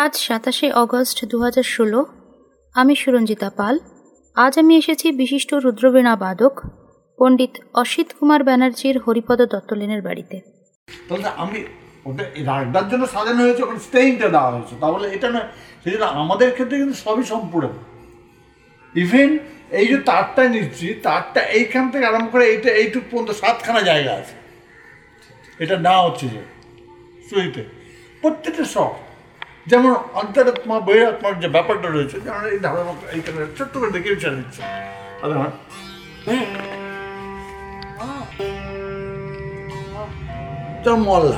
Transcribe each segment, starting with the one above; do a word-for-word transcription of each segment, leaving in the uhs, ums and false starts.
আজ সাতাশে অগস্ট দু হাজার ষোলো। আমি সুরঞ্জিতা পাল। আজ আমি এসেছি বিশিষ্ট রুদ্রবীণা বাদক পণ্ডিত অসিত কুমার ব্যানার্জির হরিপদ দত্তলেনের বাড়িতে। তাহলে আমি ওটা রাখবার জন্য সাজানো হয়েছে, ওখানে স্টেইনটা দেওয়া হয়েছে, তাহলে এটা নয়। সেই জন্য আমাদের ক্ষেত্রে কিন্তু সবই সম্পূর্ণ। ইভেন এই যে তারটা নিচ্ছি, তারটা এইখান থেকে আরম্ভ করে এইটা এইটুক পর্যন্ত সাতখানা জায়গা আছে। এটা না হচ্ছে যে সুইতে প্রত্যেকটা শখ, যেমন অন্তরাত্মা বহিরাত্মার যে ব্যাপারটা রয়েছে, যেমন এই ধারণা এইখানে ছোট্ট করে দেখে বিচার নিচ্ছে। যেমন মল্লা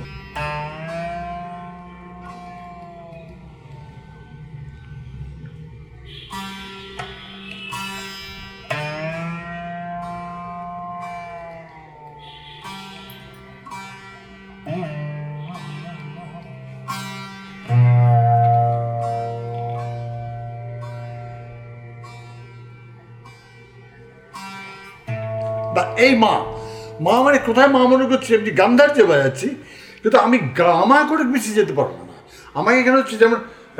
বা এই মা মা মানে কোথায় মা মনে করছি এমনি গান্ধার যে বাজাচ্ছি, কিন্তু আমি গামা করে বেশি যেতে পারবো না। আমাকে এখানে হচ্ছে যেমন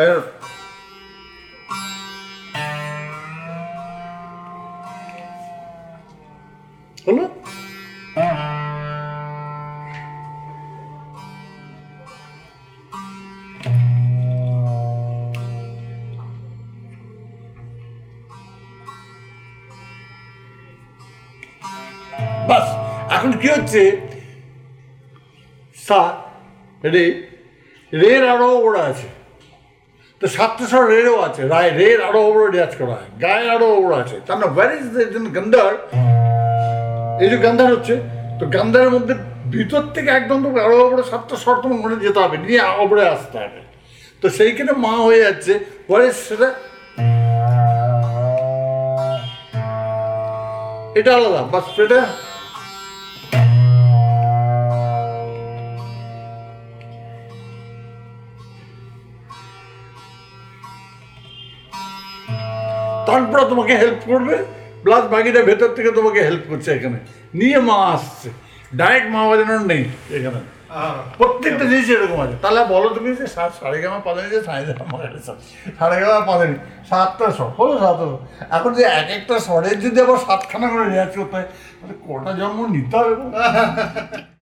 হলো বাস। এখন কি হচ্ছে, সা রে রের আরো ওরা আছে, তো সাতটা স্বর রেরও আছে, রায় রের আরো ওপরে রেয়াজ করা হয়, গায়ের আরো ওরা আছে। তার না ওয়ার ইজ গান্ধার, এই যে গান্ধার হচ্ছে, তো গান্ধারের মধ্যে ভিতর থেকে একদম তো আরো ওপরে সাতটা স্বর তোমার মনে যেতে হবে, নিয়ে ওপরে আসতে হবে। তো সেইখানে মা হয়ে যাচ্ছে ওয়ার ইজ সেটা, এটা আলাদা বাস। সেটা তারপরে তোমাকে হেল্প করবে, প্লাস বাকিটা ভেতর থেকে তোমাকে হেল্প করছে। এখানে নিয়ে মা আসছে, ডাইরেক্ট মা বাজানোর নেই এখানে, প্রত্যেকটা জিনিস এরকম আছে। তাহলে বলো তুমি যে সাড়ে গামা পাদানি যে সাড়ে সাড়ে গামা পাদানি সাতটা স্বর হলো, সাত। এখন যে এক একটা স্বরের যদি আবার সাতখানা করে রেয়াজ করতে হয়, তাহলে কটা জন্ম নিতে হবে।